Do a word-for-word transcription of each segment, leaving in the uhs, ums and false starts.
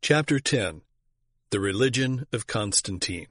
Chapter ten. The Religion of Constantine.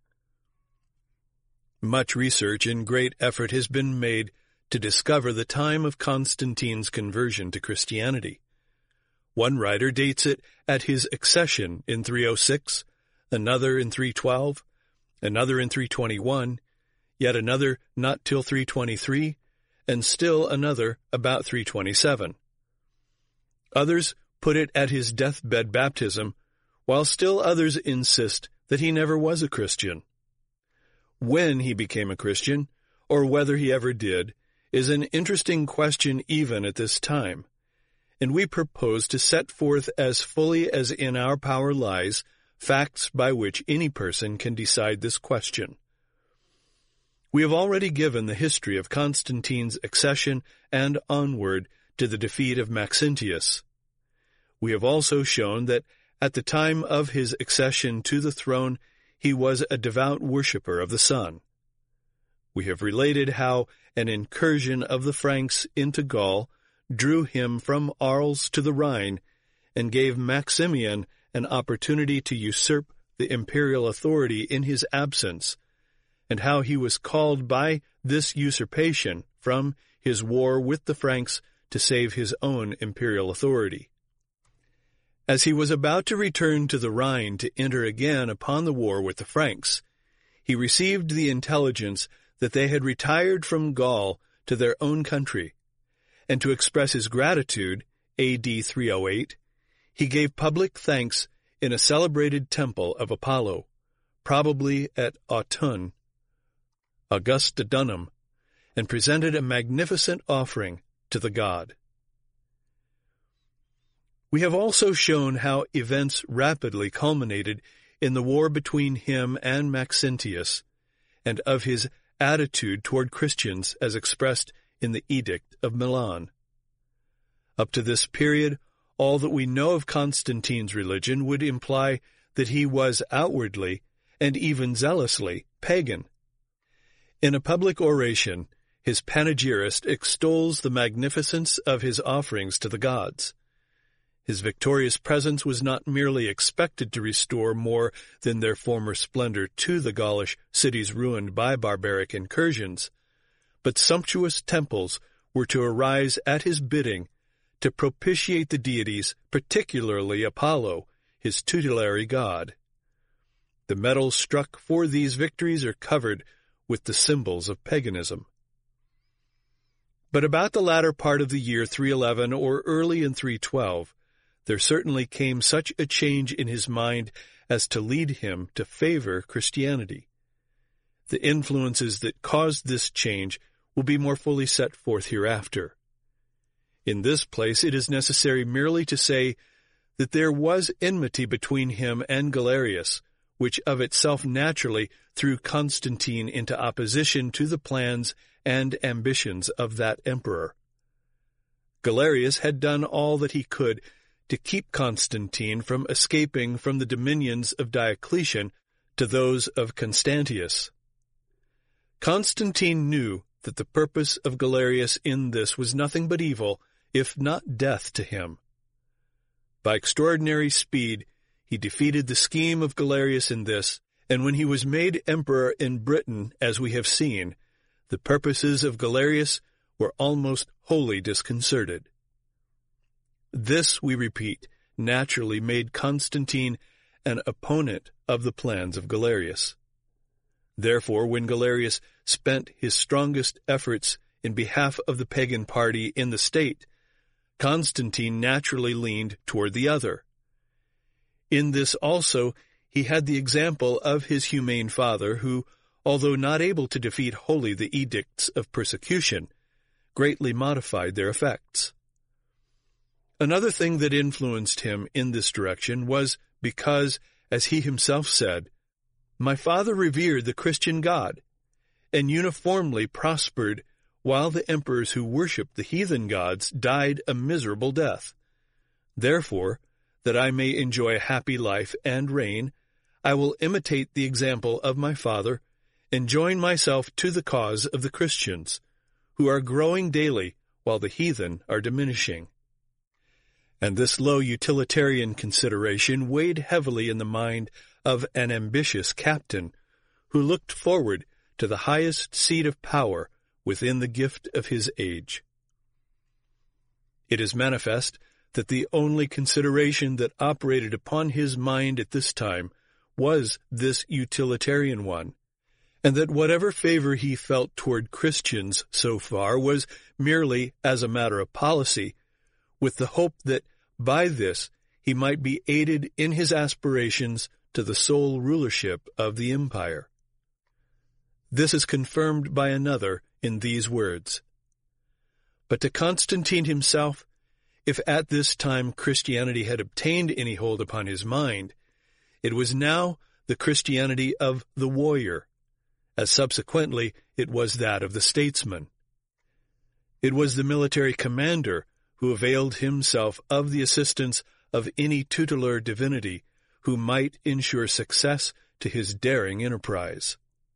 Much research and great effort has been made to discover the time of Constantine's conversion to Christianity. One writer dates it at his accession in three oh six, another in three twelve, another in three twenty-one, yet another not till three twenty-three, and still another about three twenty-seven. Others put it at his deathbed baptism, while still others insist that he never was a Christian. When he became a Christian, or whether he ever did, is an interesting question even at this time, and we propose to set forth as fully as in our power lies facts by which any person can decide this question. We have already given the history of Constantine's accession and onward to the defeat of Maxentius. We have also shown that at the time of his accession to the throne, he was a devout worshipper of the sun. We have related how an incursion of the Franks into Gaul drew him from Arles to the Rhine and gave Maximian an opportunity to usurp the imperial authority in his absence, and how he was called by this usurpation from his war with the Franks to save his own imperial authority. As he was about to return to the Rhine to enter again upon the war with the Franks, he received the intelligence that they had retired from Gaul to their own country, and to express his gratitude, A D three oh eight, he gave public thanks in a celebrated temple of Apollo, probably at Autun, Augustodunum, and presented a magnificent offering to the god. We have also shown how events rapidly culminated in the war between him and Maxentius, and of his attitude toward Christians as expressed in the Edict of Milan. Up to this period, all that we know of Constantine's religion would imply that he was outwardly, and even zealously, pagan. In a public oration, his panegyrist extols the magnificence of his offerings to the gods. His victorious presence was not merely expected to restore more than their former splendor to the Gaulish cities ruined by barbaric incursions, but sumptuous temples were to arise at his bidding to propitiate the deities, particularly Apollo, his tutelary god. The medals struck for these victories are covered with the symbols of paganism. But about the latter part of the year three eleven or early in three twelve, there certainly came such a change in his mind as to lead him to favor Christianity. The influences that caused this change will be more fully set forth hereafter. In this place it is necessary merely to say that there was enmity between him and Galerius, which of itself naturally threw Constantine into opposition to the plans and ambitions of that emperor. Galerius had done all that he could to keep Constantine from escaping from the dominions of Diocletian to those of Constantius. Constantine knew that the purpose of Galerius in this was nothing but evil, if not death to him. By extraordinary speed he defeated the scheme of Galerius in this, and when he was made emperor in Britain, as we have seen, the purposes of Galerius were almost wholly disconcerted. This, we repeat, naturally made Constantine an opponent of the plans of Galerius. Therefore, when Galerius spent his strongest efforts in behalf of the pagan party in the state, Constantine naturally leaned toward the other. In this also he had the example of his humane father, who, although not able to defeat wholly the edicts of persecution, greatly modified their effects. Another thing that influenced him in this direction was because, as he himself said, "My father revered the Christian God, and uniformly prospered, while the emperors who worshipped the heathen gods died a miserable death. Therefore, that I may enjoy a happy life and reign, I will imitate the example of my father, and join myself to the cause of the Christians, who are growing daily, while the heathen are diminishing." and this low utilitarian consideration weighed heavily in the mind of an ambitious captain who looked forward to the highest seat of power within the gift of his age. It is manifest that the only consideration that operated upon his mind at this time was this utilitarian one, and that whatever favor he felt toward Christians so far was merely as a matter of policy, with the hope that by this he might be aided in his aspirations to the sole rulership of the empire. This is confirmed by another in these words: "But to Constantine himself, if at this time Christianity had obtained any hold upon his mind, it was now the Christianity of the warrior, as subsequently it was that of the statesman. It was the military commander who availed himself of the assistance of any tutelar divinity who might ensure success to his daring enterprise."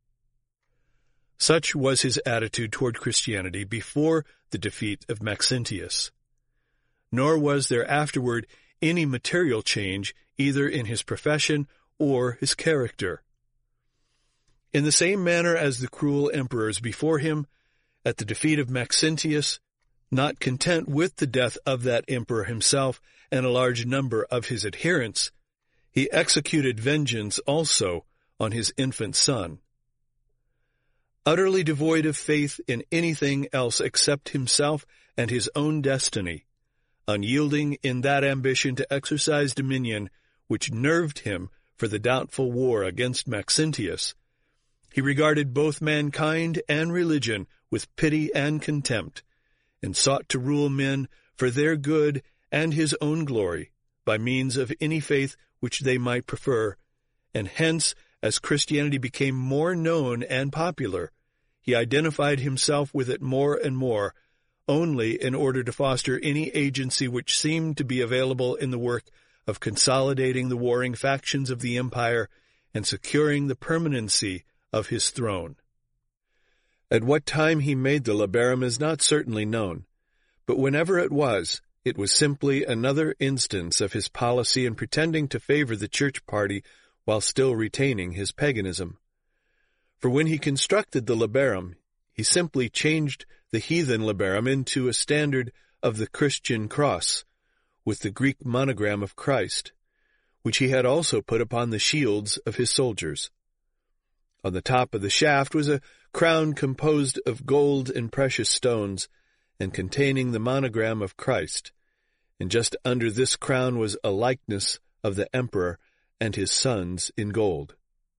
Such was his attitude toward Christianity before the defeat of Maxentius. Nor was there afterward any material change either in his profession or his character. In the same manner as the cruel emperors before him, at the defeat of Maxentius, not content with the death of that emperor himself and a large number of his adherents, he executed vengeance also on his infant son. Utterly devoid of faith in anything else except himself and his own destiny, unyielding in that ambition to exercise dominion which nerved him for the doubtful war against Maxentius, he regarded both mankind and religion with pity and contempt, and sought to rule men for their good and his own glory by means of any faith which they might prefer, and hence, as Christianity became more known and popular, he identified himself with it more and more, only in order to foster any agency which seemed to be available in the work of consolidating the warring factions of the empire and securing the permanency of his throne. At what time he made the Labarum is not certainly known, but whenever it was, it was simply another instance of his policy in pretending to favor the church party while still retaining his paganism. For when he constructed the Labarum, he simply changed the heathen Labarum into a standard of the Christian cross, with the Greek monogram of Christ, which he had also put upon the shields of his soldiers. On the top of the shaft was a crown composed of gold and precious stones, and containing the monogram of Christ, and just under this crown was a likeness of the emperor and his sons in gold.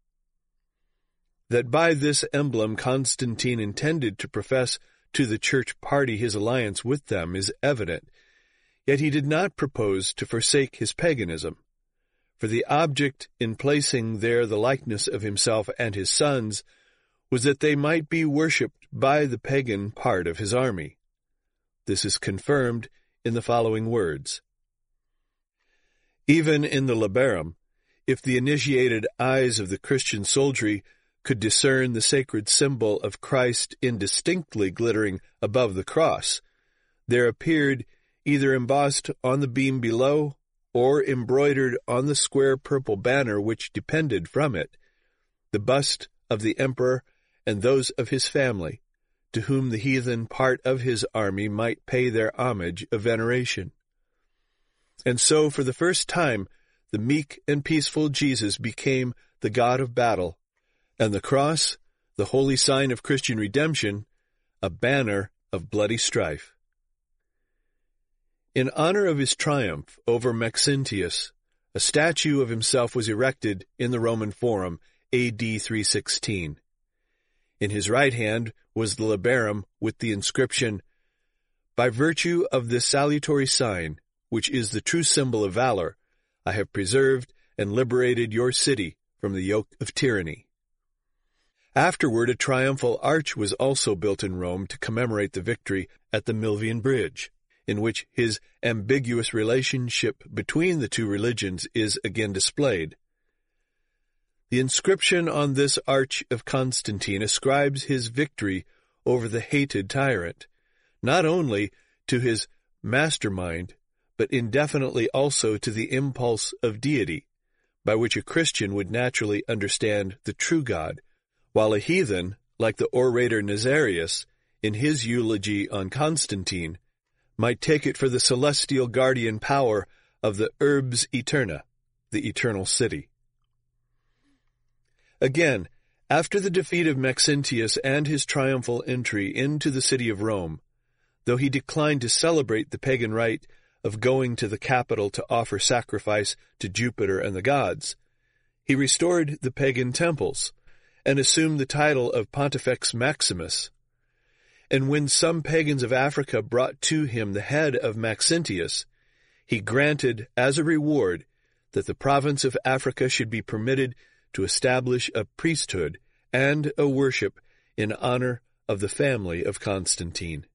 That by this emblem Constantine intended to profess to the church party his alliance with them is evident, yet he did not propose to forsake his paganism, for the object in placing there the likeness of himself and his sons was that they might be worshipped by the pagan part of his army. This is confirmed in the following words: "Even in the Labarum, if the initiated eyes of the Christian soldiery could discern the sacred symbol of Christ indistinctly glittering above the cross, there appeared, either embossed on the beam below or embroidered on the square purple banner which depended from it, the bust of the emperor and those of his family, to whom the heathen part of his army might pay their homage of veneration. And so, for the first time, the meek and peaceful Jesus became the God of battle, and the cross, the holy sign of Christian redemption, a banner of bloody strife." In honor of his triumph over Maxentius, a statue of himself was erected in the Roman Forum, A D three sixteen. In his right hand was the Labarum with the inscription, "By virtue of this salutary sign, which is the true symbol of valor, I have preserved and liberated your city from the yoke of tyranny." Afterward, a triumphal arch was also built in Rome to commemorate the victory at the Milvian Bridge, in which his ambiguous relationship between the two religions is again displayed. The inscription on this arch of Constantine ascribes his victory over the hated tyrant, not only to his mastermind, but indefinitely also to the impulse of deity, by which a Christian would naturally understand the true God, while a heathen, like the orator Nazarius, in his eulogy on Constantine, might take it for the celestial guardian power of the urbs aeterna, the eternal city. Again, after the defeat of Maxentius and his triumphal entry into the city of Rome, though he declined to celebrate the pagan rite of going to the capital to offer sacrifice to Jupiter and the gods, he restored the pagan temples and assumed the title of Pontifex Maximus. And when some pagans of Africa brought to him the head of Maxentius, he granted as a reward that the province of Africa should be permitted to establish a priesthood and a worship in honor of the family of Constantine.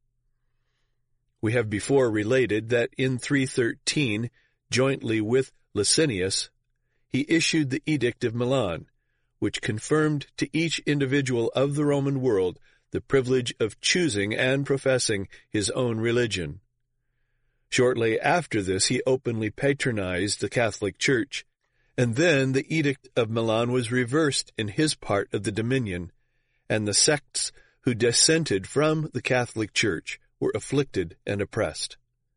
We have before related that in three thirteen, jointly with Licinius, he issued the Edict of Milan, which confirmed to each individual of the Roman world the privilege of choosing and professing his own religion. Shortly after this, he openly patronized the Catholic Church, and then the Edict of Milan was reversed in his part of the dominion, and the sects who dissented from the Catholic Church were afflicted and oppressed.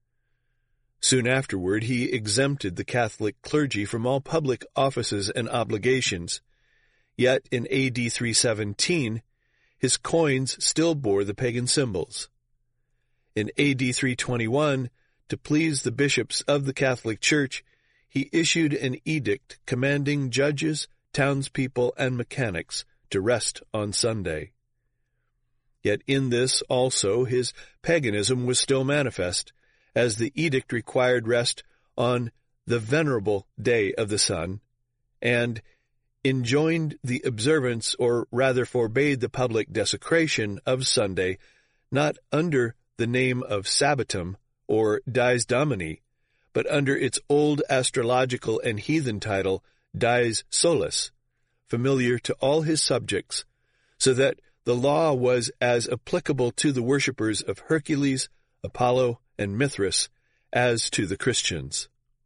Soon afterward, he exempted the Catholic clergy from all public offices and obligations, yet in A D three seventeen, his coins still bore the pagan symbols. In A D three twenty-one, to please the bishops of the Catholic Church, he issued an edict commanding judges, townspeople, and mechanics to rest on Sunday. Yet in this also his paganism was still manifest, as the edict required rest on the venerable day of the sun, and enjoined the observance, or rather forbade the public desecration of Sunday, not under the name of Sabbatum or Dies Domini, but under its old astrological and heathen title, Dies Solis, familiar to all his subjects, so that the law was as applicable to the worshippers of Hercules, Apollo, and Mithras as to the Christians.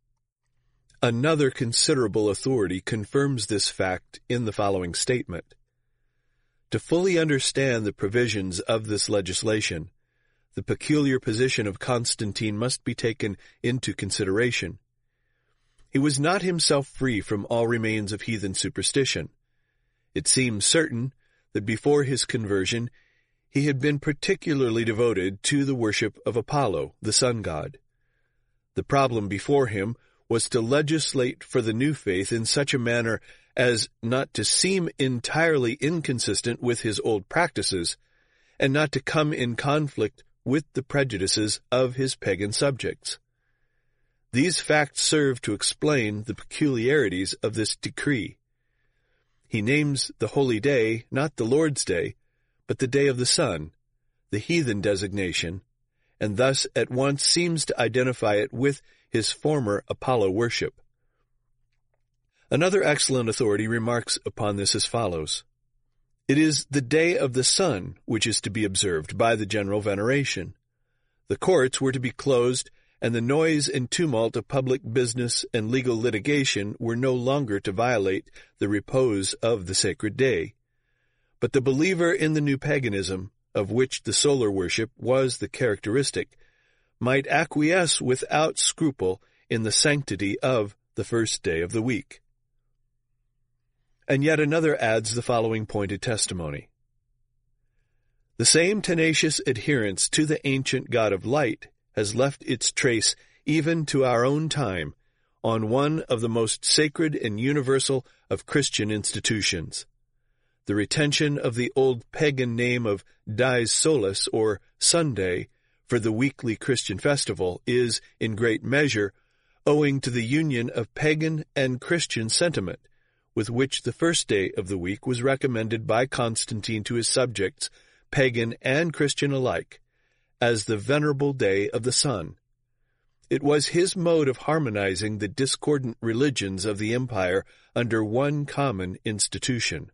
Another considerable authority confirms this fact in the following statement. To fully understand the provisions of this legislation, the peculiar position of Constantine must be taken into consideration. He was not himself free from all remains of heathen superstition. It seems certain that before his conversion he had been particularly devoted to the worship of Apollo, the sun god. The problem before him was to legislate for the new faith in such a manner as not to seem entirely inconsistent with his old practices, and not to come in conflict with the prejudices of his pagan subjects. These facts serve to explain the peculiarities of this decree. He names the holy day not the Lord's Day, but the day of the sun, the heathen designation, and thus at once seems to identify it with his former Apollo worship. Another excellent authority remarks upon this as follows. It is the day of the sun which is to be observed by the general veneration. The courts were to be closed, and the noise and tumult of public business and legal litigation were no longer to violate the repose of the sacred day. But the believer in the new paganism, of which the solar worship was the characteristic, might acquiesce without scruple in the sanctity of the first day of the week. And yet another adds the following pointed testimony. The same tenacious adherence to the ancient God of light has left its trace even to our own time on one of the most sacred and universal of Christian institutions. The retention of the old pagan name of Dies Solis, or Sunday, for the weekly Christian festival is, in great measure, owing to the union of pagan and Christian sentiment, with which the first day of the week was recommended by Constantine to his subjects, pagan and Christian alike, as the venerable day of the sun. It was his mode of harmonizing the discordant religions of the empire under one common institution.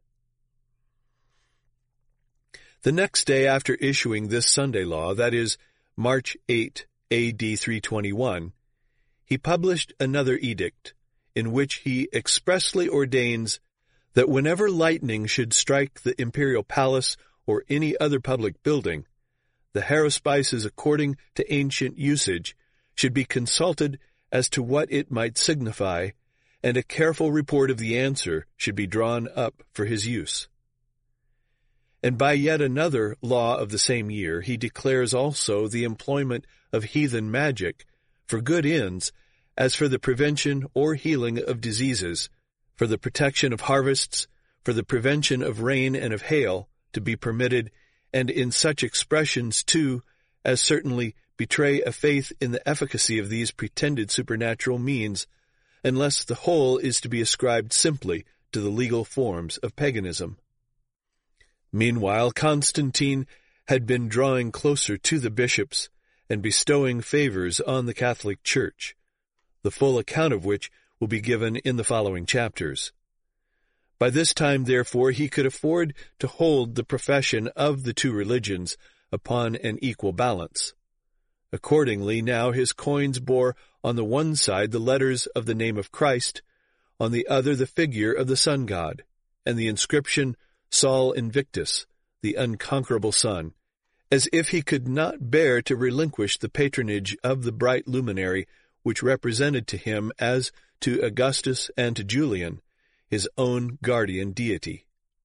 The next day after issuing this Sunday law, that is, March eighth, A D three twenty-one, he published another edict, in which he expressly ordains that whenever lightning should strike the imperial palace or any other public building, the haruspices, according to ancient usage, should be consulted as to what it might signify, and a careful report of the answer should be drawn up for his use. And by yet another law of the same year he declares also the employment of heathen magic for good ends, as for the prevention or healing of diseases, for the protection of harvests, for the prevention of rain and of hail, to be permitted, and in such expressions too as certainly betray a faith in the efficacy of these pretended supernatural means, unless the whole is to be ascribed simply to the legal forms of paganism. Meanwhile, Constantine had been drawing closer to the bishops and bestowing favors on the Catholic Church, the full account of which will be given in the following chapters. By this time, therefore, he could afford to hold the profession of the two religions upon an equal balance. Accordingly, now his coins bore on the one side the letters of the name of Christ, on the other the figure of the sun god, and the inscription Sol Invictus, the unconquerable sun, as if he could not bear to relinquish the patronage of the bright luminary which represented to him, as to Augustus and to Julian, his own guardian deity.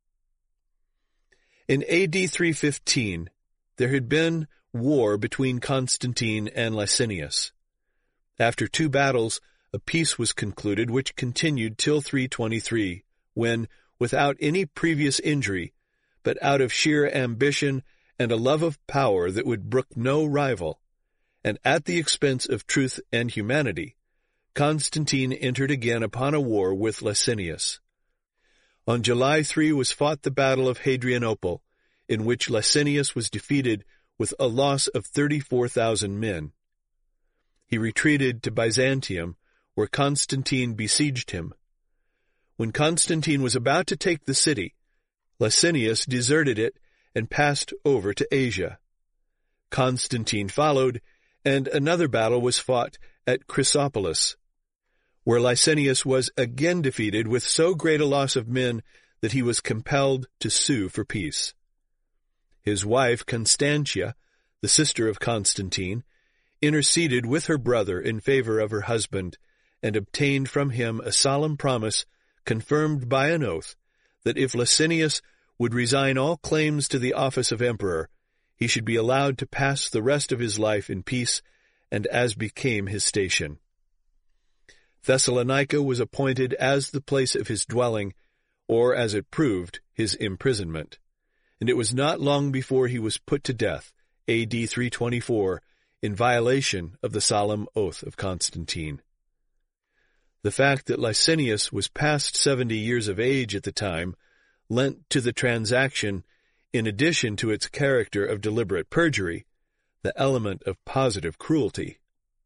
In A D three fifteen, there had been war between Constantine and Licinius. After two battles, a peace was concluded which continued till three twenty-three, when, without any previous injury, but out of sheer ambition and a love of power that would brook no rival, and at the expense of truth and humanity, Constantine entered again upon a war with Licinius. On July third was fought the battle of Hadrianople, in which Licinius was defeated with a loss of thirty-four thousand men. He retreated to Byzantium, where Constantine besieged him. When Constantine was about to take the city, Licinius deserted it and passed over to Asia. Constantine followed, and another battle was fought at Chrysopolis, where Licinius was again defeated with so great a loss of men that he was compelled to sue for peace. His wife, Constantia, the sister of Constantine, interceded with her brother in favor of her husband, and obtained from him a solemn promise, confirmed by an oath, that if Licinius would resign all claims to the office of emperor, he should be allowed to pass the rest of his life in peace and as became his station. Thessalonica was appointed as the place of his dwelling, or, as it proved, his imprisonment, and it was not long before he was put to death, A D three twenty-four, in violation of the solemn oath of Constantine. The fact that Licinius was past seventy years of age at the time lent to the transaction, in addition to its character of deliberate perjury, the element of positive cruelty.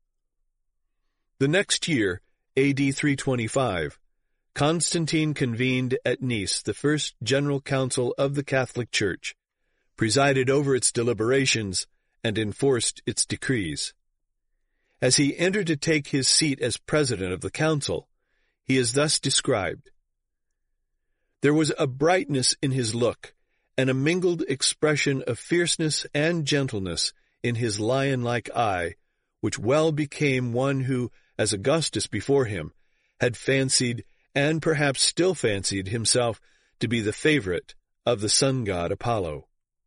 The next year, A D three twenty-five, Constantine convened at Nice the first general council of the Catholic Church, presided over its deliberations, and enforced its decrees. As he entered to take his seat as president of the council, he is thus described: "There was a brightness in his look, and a mingled expression of fierceness and gentleness in his lion-like eye, which well became one who, as Augustus before him, had fancied, and perhaps still fancied, himself to be the favorite of the sun-god Apollo."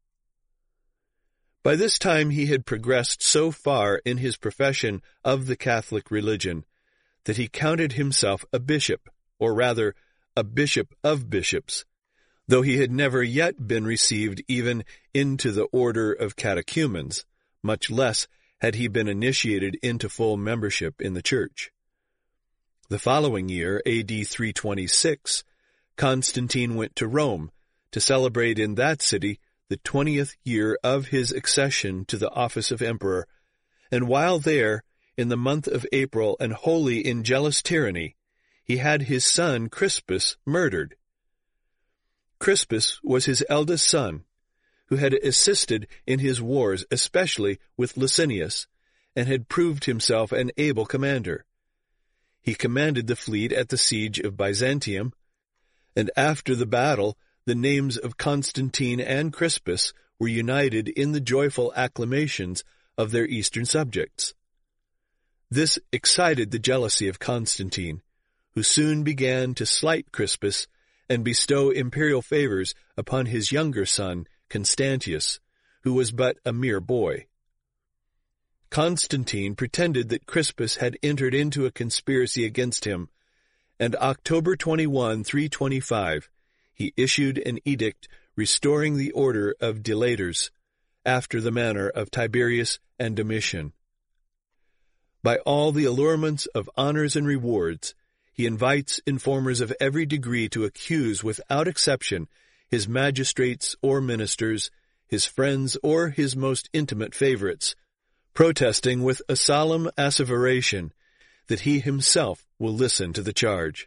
By this time he had progressed so far in his profession of the Catholic religion that he counted himself a bishop, or rather, a bishop of bishops, though he had never yet been received even into the order of catechumens, much less had he been initiated into full membership in the Church. The following year, A D three twenty-six, Constantine went to Rome to celebrate in that city the twentieth year of his accession to the office of emperor, and while there, in the month of April, and wholly in jealous tyranny, he had his son Crispus murdered. Crispus was his eldest son, who had assisted in his wars, especially with Licinius, and had proved himself an able commander. He commanded the fleet at the siege of Byzantium, and after the battle the names of Constantine and Crispus were united in the joyful acclamations of their eastern subjects. This excited the jealousy of Constantine, who soon began to slight Crispus and bestow imperial favors upon his younger son, Constantius, who was but a mere boy. Constantine pretended that Crispus had entered into a conspiracy against him, and October twenty-first, three twenty-five, he issued an edict restoring the order of delators, after the manner of Tiberius and Domitian. By all the allurements of honors and rewards, he invites informers of every degree to accuse without exception his magistrates or ministers, his friends or his most intimate favorites, protesting with a solemn asseveration that he himself will listen to the charge.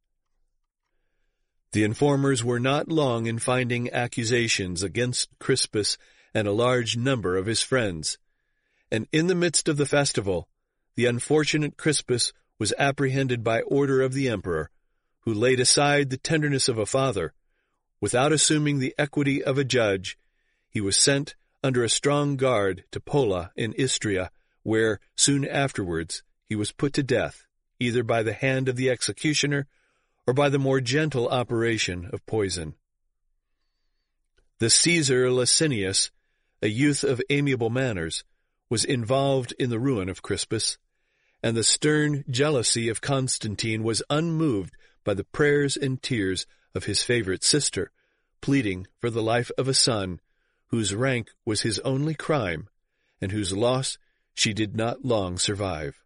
The informers were not long in finding accusations against Crispus and a large number of his friends, and in the midst of the festival, the unfortunate Crispus was apprehended by order of the emperor, who laid aside the tenderness of a father. Without assuming the equity of a judge, he was sent under a strong guard to Pola in Istria, where, soon afterwards, he was put to death, either by the hand of the executioner or by the more gentle operation of poison. The Caesar Licinius, a youth of amiable manners, was involved in the ruin of Crispus, and the stern jealousy of Constantine was unmoved by the prayers and tears of his favorite sister, pleading for the life of a son whose rank was his only crime, and whose loss she did not long survive.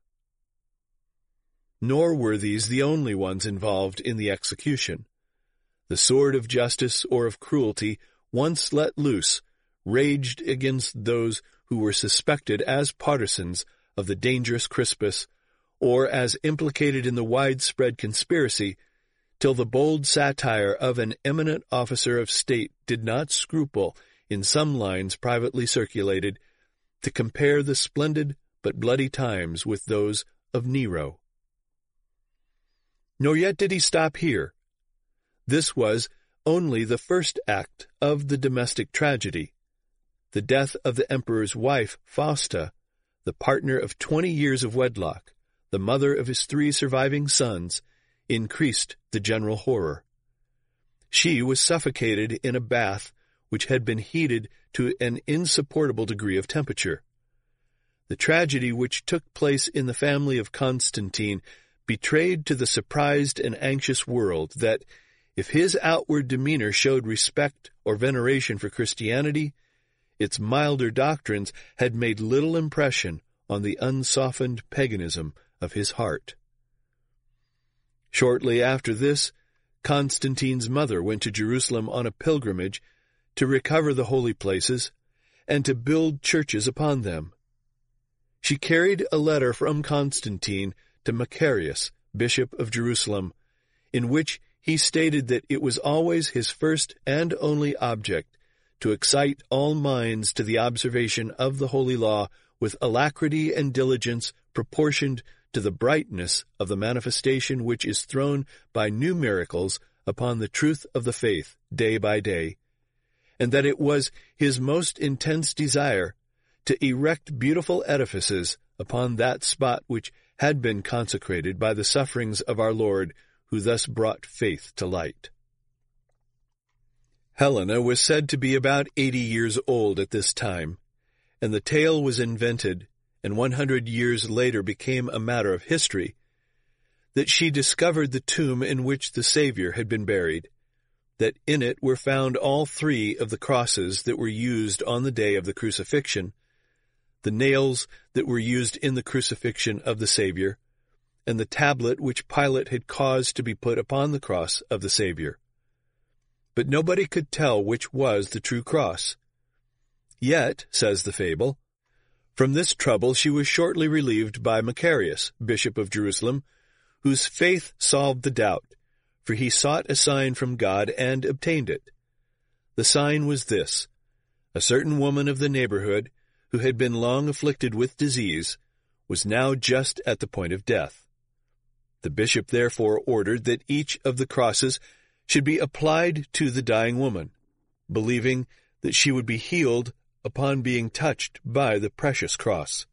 Nor were these the only ones involved in the execution. The sword of justice or of cruelty, once let loose, raged against those who were suspected as partisans of the dangerous Crispus, or as implicated in the widespread conspiracy, till the bold satire of an eminent officer of state did not scruple, in some lines privately circulated, to compare the splendid but bloody times with those of Nero. Nor yet did he stop here. This was only the first act of the domestic tragedy. The death of the emperor's wife, Fausta, the partner of twenty years of wedlock, the mother of his three surviving sons, increased the general horror. She was suffocated in a bath which had been heated to an insupportable degree of temperature. The tragedy which took place in the family of Constantine betrayed to the surprised and anxious world that, if his outward demeanor showed respect or veneration for Christianity, its milder doctrines had made little impression on the unsoftened paganism of his heart. Shortly after this, Constantine's mother went to Jerusalem on a pilgrimage to recover the holy places and to build churches upon them. She carried a letter from Constantine to Macarius, bishop of Jerusalem, in which he stated that it was always his first and only object to excite all minds to the observation of the holy law with alacrity and diligence proportioned to the brightness of the manifestation which is thrown by new miracles upon the truth of the faith day by day, and that it was his most intense desire to erect beautiful edifices upon that spot which had been consecrated by the sufferings of our Lord, who thus brought faith to light. Helena was said to be about eighty years old at this time, and the tale was invented, and one hundred years later became a matter of history, that she discovered the tomb in which the Savior had been buried, that in it were found all three of the crosses that were used on the day of the crucifixion, the nails that were used in the crucifixion of the Savior, and the tablet which Pilate had caused to be put upon the cross of the Savior. But nobody could tell which was the true cross. Yet, says the fable, from this trouble she was shortly relieved by Macarius, bishop of Jerusalem, whose faith solved the doubt, for he sought a sign from God and obtained it. The sign was this: a certain woman of the neighborhood, who had been long afflicted with disease, was now just at the point of death. The bishop therefore ordered that each of the crosses should be applied to the dying woman, believing that she would be healed upon being touched by the precious cross.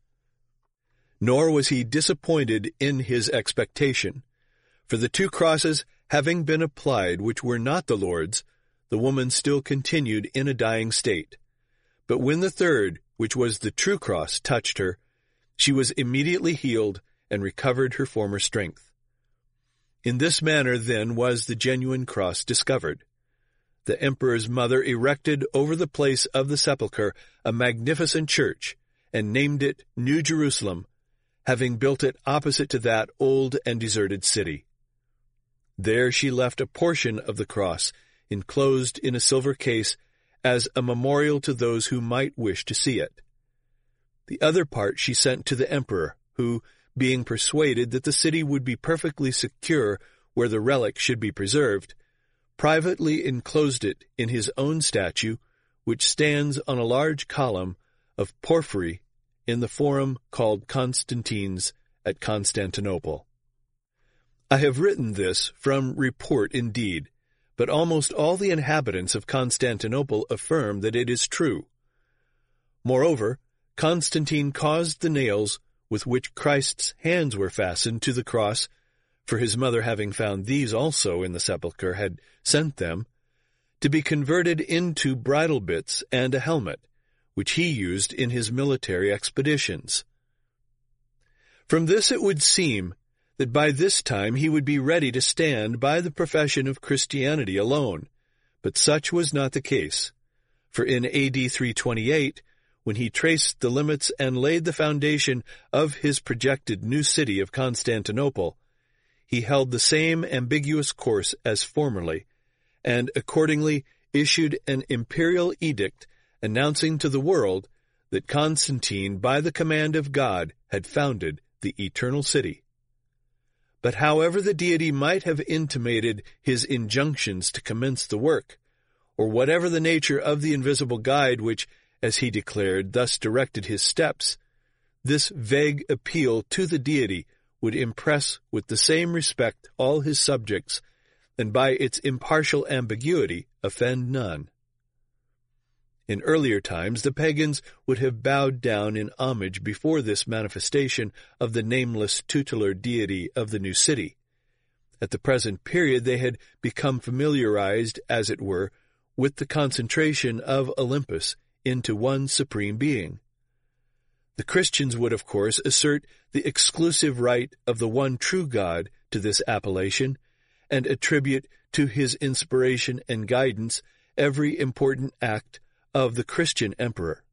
Nor was he disappointed in his expectation, for the two crosses having been applied which were not the Lord's, the woman still continued in a dying state. But when the third, which was the true cross, touched her, she was immediately healed and recovered her former strength. In this manner, then, was the genuine cross discovered. The emperor's mother erected over the place of the sepulchre a magnificent church, and named it New Jerusalem, having built it opposite to that old and deserted city. There she left a portion of the cross, enclosed in a silver case, as a memorial to those who might wish to see it. The other part she sent to the emperor, who, being persuaded that the city would be perfectly secure where the relic should be preserved, privately enclosed it in his own statue, which stands on a large column of porphyry in the forum called Constantine's at Constantinople. I have written this from report indeed, but almost all the inhabitants of Constantinople affirm that it is true. Moreover, Constantine caused the nails with which Christ's hands were fastened to the cross, for his mother, having found these also in the sepulchre, had sent them, to be converted into bridle bits and a helmet, which he used in his military expeditions. From this it would seem that by this time he would be ready to stand by the profession of Christianity alone, but such was not the case, for in A D three twenty-eight, when he traced the limits and laid the foundation of his projected new city of Constantinople, he held the same ambiguous course as formerly, and accordingly issued an imperial edict announcing to the world that Constantine, by the command of God, had founded the eternal city. But however the deity might have intimated his injunctions to commence the work, or whatever the nature of the invisible guide which, as he declared, thus directed his steps, this vague appeal to the deity would impress with the same respect all his subjects, and by its impartial ambiguity offend none. In earlier times the pagans would have bowed down in homage before this manifestation of the nameless tutelar deity of the new city. At the present period they had become familiarized, as it were, with the concentration of Olympus into one supreme being. The Christians would, of course, assert the exclusive right of the one true God to this appellation, and attribute to his inspiration and guidance every important act of the Christian emperor.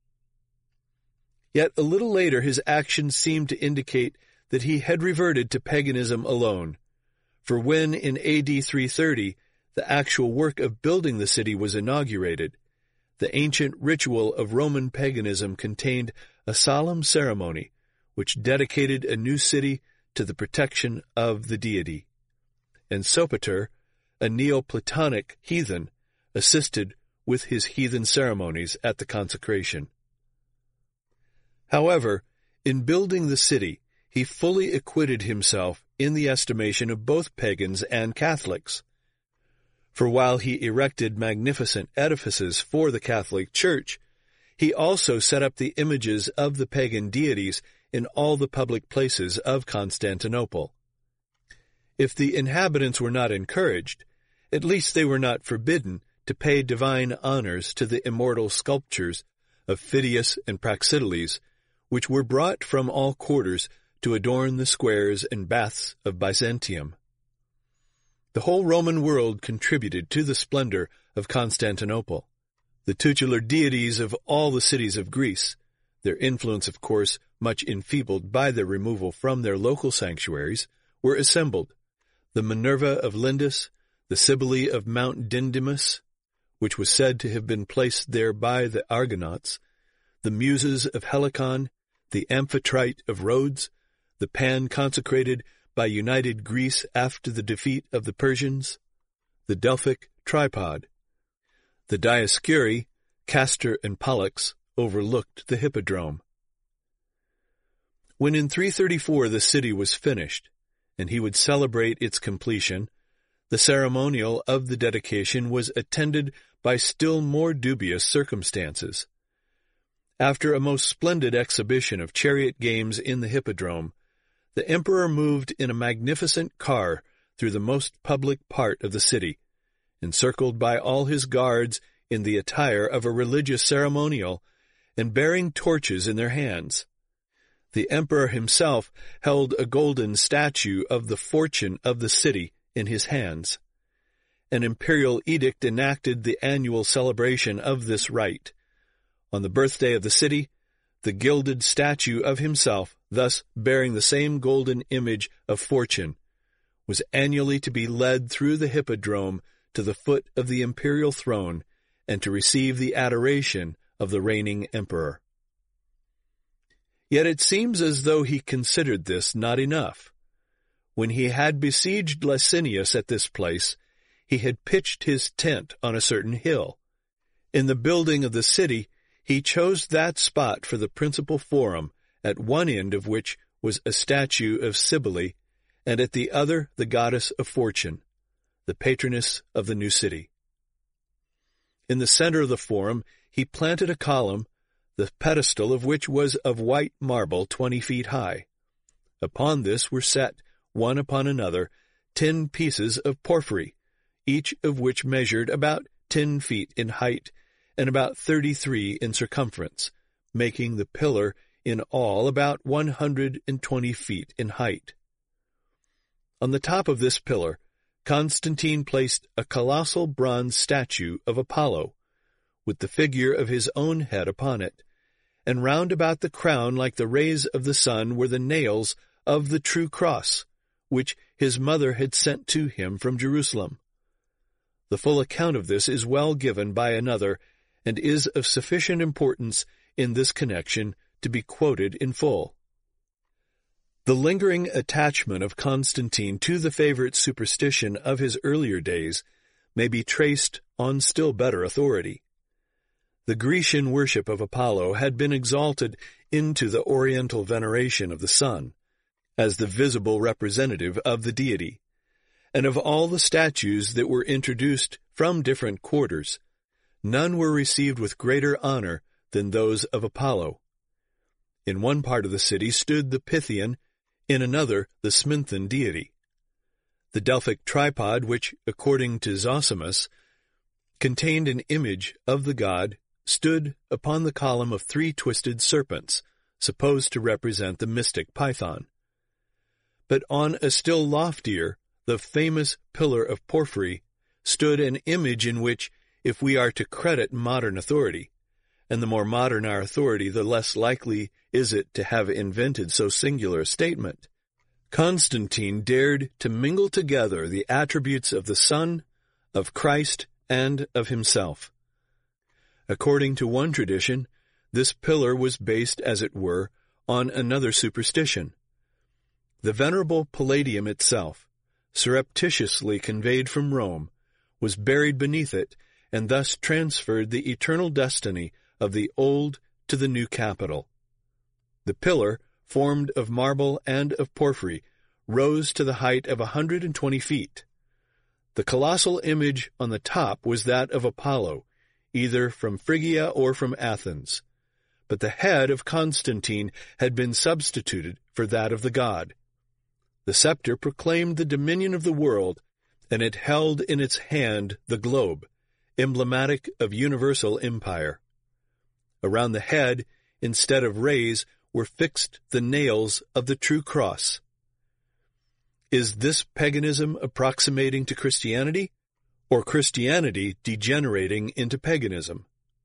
Yet a little later his actions seemed to indicate that he had reverted to paganism alone, for when in A D three thirty the actual work of building the city was inaugurated, the ancient ritual of Roman paganism contained a solemn ceremony which dedicated a new city to the protection of the deity, and Sopater, a Neoplatonic heathen, assisted with his heathen ceremonies at the consecration. However, in building the city, he fully acquitted himself in the estimation of both pagans and Catholics. For while he erected magnificent edifices for the Catholic Church, he also set up the images of the pagan deities in all the public places of Constantinople. If the inhabitants were not encouraged, at least they were not forbidden to pay divine honors to the immortal sculptures of Phidias and Praxiteles, which were brought from all quarters to adorn the squares and baths of Byzantium. The whole Roman world contributed to the splendor of Constantinople. The tutelar deities of all the cities of Greece, their influence, of course, much enfeebled by their removal from their local sanctuaries, were assembled. The Minerva of Lindus, the Cybele of Mount Dindymus, which was said to have been placed there by the Argonauts, the Muses of Helicon, the Amphitrite of Rhodes, the Pan consecrated by united Greece after the defeat of the Persians, the Delphic Tripod, the Dioscuri, Castor and Pollux overlooked the Hippodrome. When in three thirty-four the city was finished, and he would celebrate its completion, the ceremonial of the dedication was attended by still more dubious circumstances. After a most splendid exhibition of chariot games in the hippodrome, the emperor moved in a magnificent car through the most public part of the city, encircled by all his guards in the attire of a religious ceremonial, and bearing torches in their hands. The emperor himself held a golden statue of the fortune of the city in his hands. An imperial edict enacted the annual celebration of this rite. On the birthday of the city, the gilded statue of himself, thus bearing the same golden image of fortune, was annually to be led through the hippodrome to the foot of the imperial throne and to receive the adoration of the reigning emperor. Yet it seems as though he considered this not enough. When he had besieged Licinius at this place, he had pitched his tent on a certain hill. In the building of the city, he chose that spot for the principal forum, at one end of which was a statue of Cybele, and at the other the goddess of fortune, the patroness of the new city. In the center of the forum he planted a column, the pedestal of which was of white marble twenty feet high. Upon this were set, one upon another, ten pieces of porphyry, each of which measured about ten feet in height and about thirty-three in circumference, making the pillar in all about one hundred and twenty feet in height. On the top of this pillar, Constantine placed a colossal bronze statue of Apollo, with the figure of his own head upon it, and round about the crown like the rays of the sun were the nails of the true cross, which his mother had sent to him from Jerusalem. The full account of this is well given by another, and is of sufficient importance in this connection to be quoted in full. The lingering attachment of Constantine to the favorite superstition of his earlier days may be traced on still better authority. The Grecian worship of Apollo had been exalted into the Oriental veneration of the sun, as the visible representative of the deity, and of all the statues that were introduced from different quarters, none were received with greater honor than those of Apollo. In one part of the city stood the Pythian, in another the Sminthan deity. The Delphic tripod, which, according to Zosimus, contained an image of the god, stood upon the column of three twisted serpents, supposed to represent the mystic Python. But on a still loftier, the famous pillar of porphyry, stood an image in which, if we are to credit modern authority, and the more modern our authority, the less likely is it to have invented so singular a statement, Constantine dared to mingle together the attributes of the Son, of Christ, and of himself. According to one tradition, this pillar was based, as it were, on another superstition. The venerable Palladium itself, surreptitiously conveyed from Rome, was buried beneath it, and thus transferred the eternal destiny of the old to the new capital. The pillar, formed of marble and of porphyry, rose to the height of a hundred and twenty feet. The colossal image on the top was that of Apollo, either from Phrygia or from Athens, but the head of Constantine had been substituted for that of the god. The scepter proclaimed the dominion of the world, and it held in its hand the globe, emblematic of universal empire. Around the head, instead of rays, were fixed the nails of the true cross. Is this paganism approximating to Christianity, or Christianity degenerating into paganism?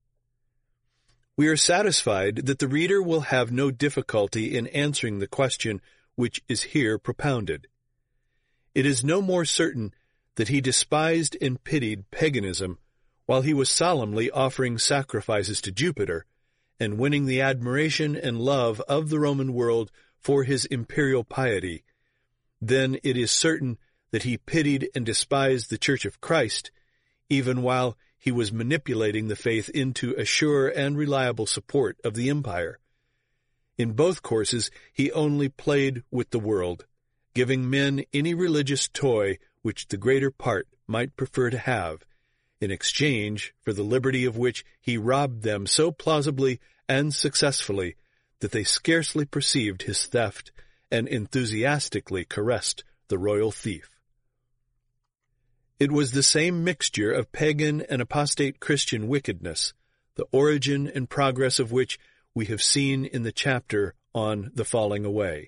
We are satisfied that the reader will have no difficulty in answering the question which is here propounded. It is no more certain that he despised and pitied paganism while he was solemnly offering sacrifices to Jupiter and winning the admiration and love of the Roman world for his imperial piety, then it is certain that he pitied and despised the Church of Christ, even while he was manipulating the faith into a sure and reliable support of the empire. In both courses he only played with the world, giving men any religious toy which the greater part might prefer to have, in exchange for the liberty of which he robbed them so plausibly and successfully that they scarcely perceived his theft and enthusiastically caressed the royal thief. It was the same mixture of pagan and apostate Christian wickedness, the origin and progress of which we have seen in the chapter on the falling away.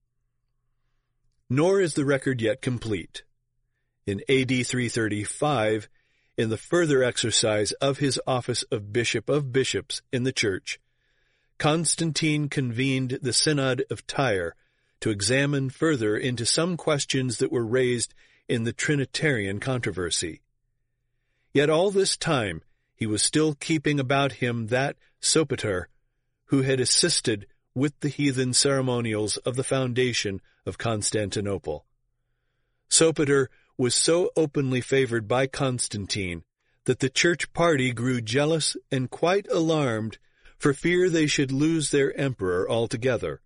Nor is the record yet complete. In A D three thirty-five, in the further exercise of his office of Bishop of Bishops in the Church, Constantine convened the Synod of Tyre to examine further into some questions that were raised in the Trinitarian controversy. Yet all this time he was still keeping about him that Sopater who had assisted with the heathen ceremonials of the foundation of Constantinople. Sopater was so openly favored by Constantine that the church party grew jealous and quite alarmed for fear they should lose their emperor altogether.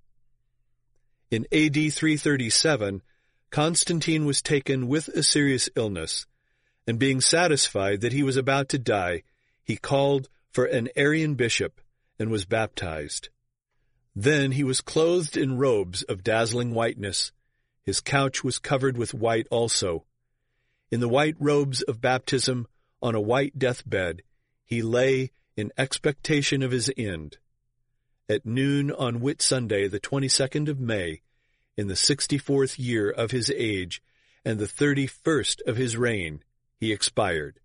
In A D three thirty-seven, Constantine was taken with a serious illness, and being satisfied that he was about to die, he called for an Arian bishop and was baptized. Then he was clothed in robes of dazzling whiteness. His couch was covered with white also. In the white robes of baptism, on a white deathbed, he lay in expectation of his end. At noon on Whit Sunday, the twenty-second of May, in the sixty-fourth year of his age, and the thirty-first of his reign, he expired.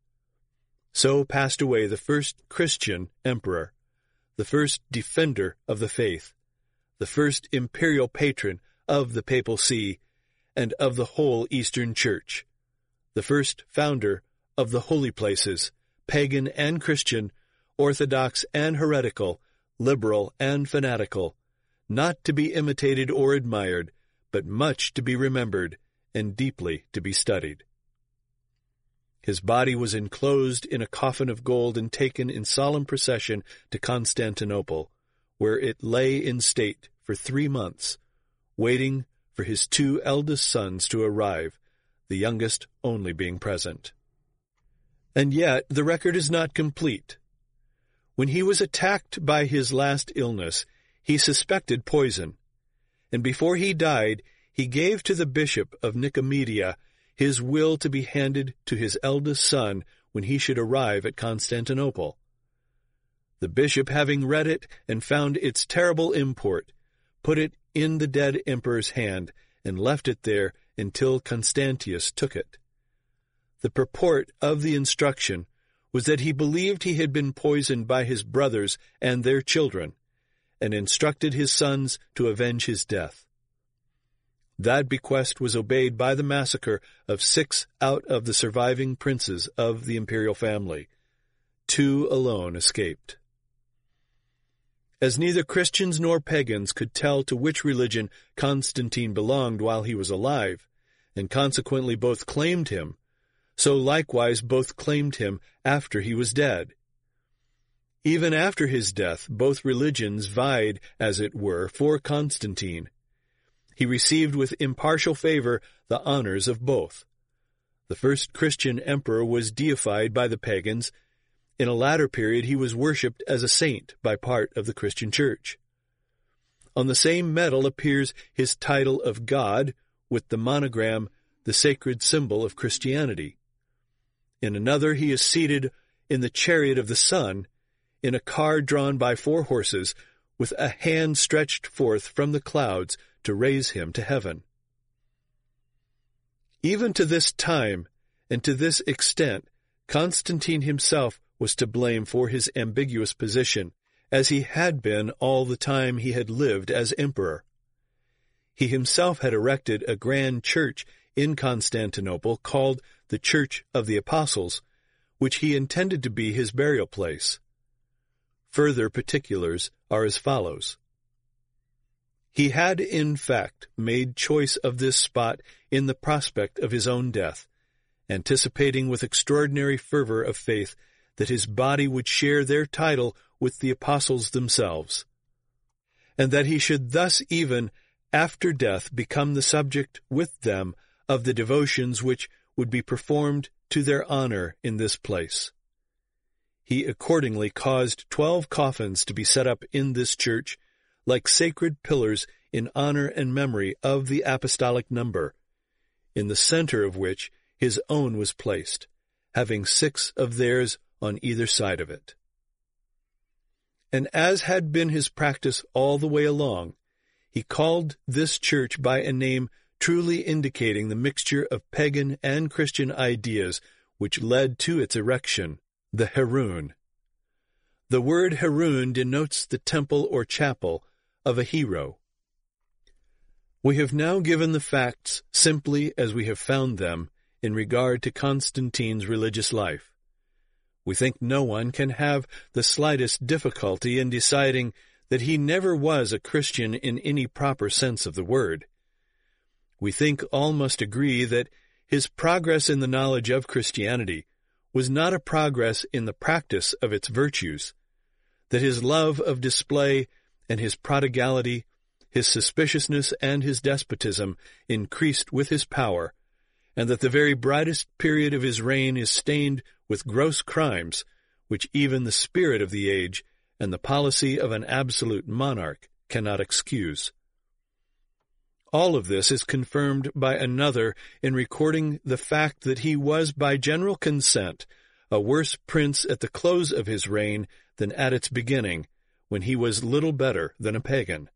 So passed away the first Christian emperor, the first defender of the faith, the first imperial patron of the Papal See and of the whole Eastern Church, the first founder of the holy places, pagan and Christian, orthodox and heretical, liberal and fanatical, not to be imitated or admired, but much to be remembered and deeply to be studied. His body was enclosed in a coffin of gold and taken in solemn procession to Constantinople, where it lay in state for three months, waiting for his two eldest sons to arrive, the youngest only being present. And yet the record is not complete. When he was attacked by his last illness, he suspected poison, and before he died, he gave to the bishop of Nicomedia his will to be handed to his eldest son when he should arrive at Constantinople. The bishop, having read it and found its terrible import, put it in the dead emperor's hand and left it there until Constantius took it. The purport of the instruction was that he believed he had been poisoned by his brothers and their children, and instructed his sons to avenge his death. That bequest was obeyed by the massacre of six out of the surviving princes of the imperial family. Two alone escaped. As neither Christians nor pagans could tell to which religion Constantine belonged while he was alive, and consequently both claimed him, so likewise both claimed him after he was dead. Even after his death, both religions vied, as it were, for Constantine. He received with impartial favor the honors of both. The first Christian emperor was deified by the pagans. In a latter period he was worshipped as a saint by part of the Christian Church. On the same medal appears his title of God, with the monogram, the sacred symbol of Christianity. In another he is seated in the chariot of the sun, in a car drawn by four horses, with a hand stretched forth from the clouds to raise him to heaven. Even to this time, and to this extent, Constantine himself was to blame for his ambiguous position, as he had been all the time he had lived as emperor. He himself had erected a grand church in Constantinople called the Church of the Apostles, which he intended to be his burial place. Further particulars are as follows. He had, in fact, made choice of this spot in the prospect of his own death, anticipating with extraordinary fervor of faith that his body would share their title with the apostles themselves. and that he should thus even after death become the subject with them of the devotions which would be performed to their honor in this place. He accordingly caused twelve coffins to be set up in this church, like sacred pillars in honor and memory of the apostolic number, in the center of which his own was placed, having six of theirs on either side of it. And as had been his practice all the way along, he called this church by a name truly indicating the mixture of pagan and Christian ideas which led to its erection, the Heroon. The word Heroon denotes the temple or chapel of a hero. We have now given the facts simply as we have found them in regard to Constantine's religious life. We think no one can have the slightest difficulty in deciding that he never was a Christian in any proper sense of the word. We think all must agree that his progress in the knowledge of Christianity was not a progress in the practice of its virtues, that his love of display and his prodigality, his suspiciousness and his despotism increased with his power, and that the very brightest period of his reign is stained with gross crimes, which even the spirit of the age and the policy of an absolute monarch cannot excuse. All of this is confirmed by another in recording the fact that he was by general consent a worse prince at the close of his reign than at its beginning, when he was little better than a pagan.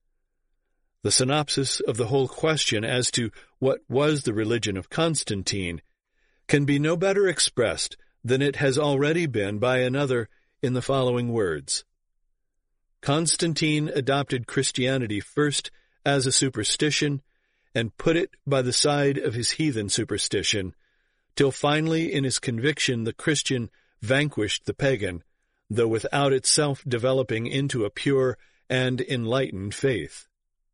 The synopsis of the whole question as to what was the religion of Constantine can be no better expressed than it has already been by another in the following words. Constantine adopted Christianity first as a superstition, and put it by the side of his heathen superstition, till finally in his conviction the Christian vanquished the pagan, though without itself developing into a pure and enlightened faith.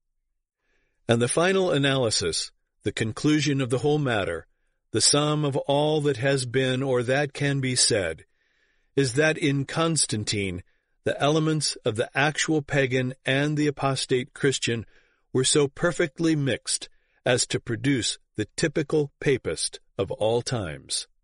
And the final analysis, the conclusion of the whole matter, the sum of all that has been or that can be said, is that in Constantine the elements of the actual pagan and the apostate Christian were so perfectly mixed as to produce the typical papist of all times.